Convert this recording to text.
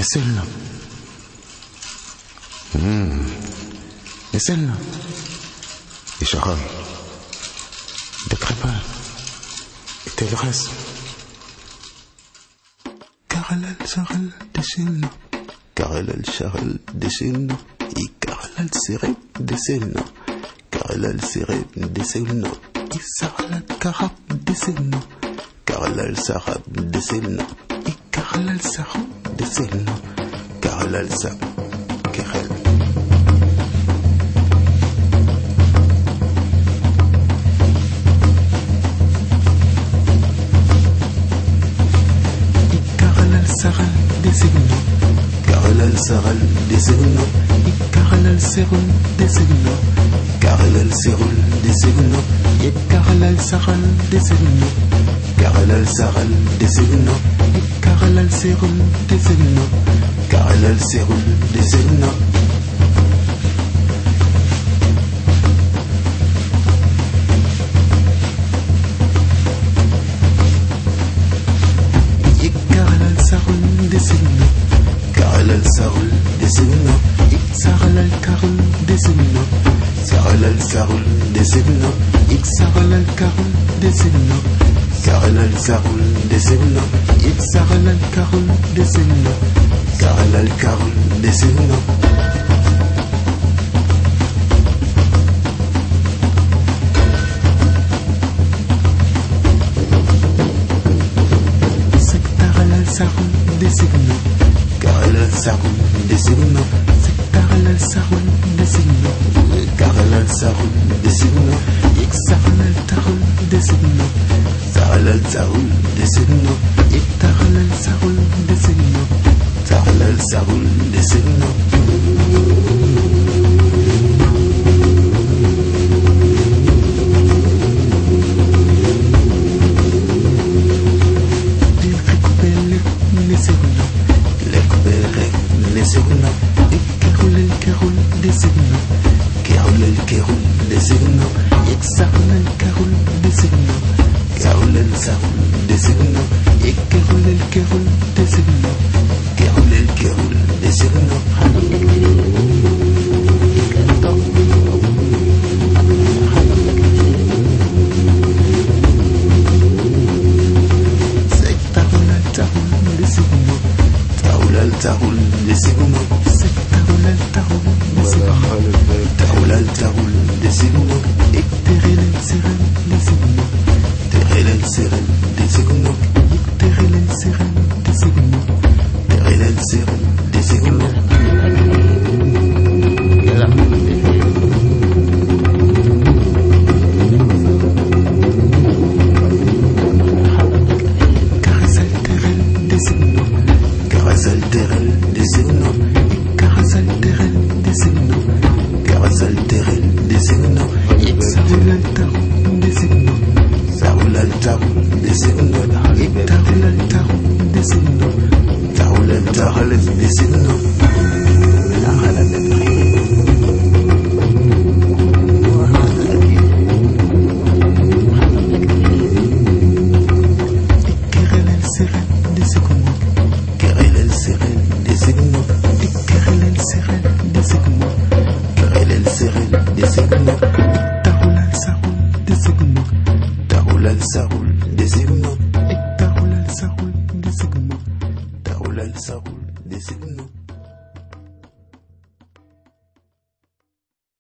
يسلم يسلم يشغل décrépant التلغاز كغلل شغل دشلنا كغلل شغل دشلنا كغلل سيري دسلنا كغلل سيري دسلنا يسغلل كغب دسلنا كغلل سغب دسلنا كغلل سغب دسلنا كغلل سغب كغلل saral designo carrel saral designo carrel serul designo carrel serul designo carrel saral designo carrel saral designo carrel serul designo carrel serul designo designo carrel sarul designo saral carul designo saral sarul designo saral carul designo carrel sarul designo saral carul designo carrel carul designo sarul designo carrel sarul designo carrel sarul designo carrel sarul designo saral tarul designo saral tarul designo carrel sarul designo carrel sarul designo designo carrel el carrel designo carrel el carrel designo saral el carrel designo carrel el sarul designo carrel el carrel designo carrel el carrel designo tarul designo tarul tarul designo tarul tarul designo terrel serel designo terrel serel designo terrel serel designo terrel serel designo Terrel designo carrel terrel designo carrel terrel designo sarul tarul designo sarul tarul designo tarul tarul designo tarul tarul designo sarul designo carrel sarul designo tarul sarul designo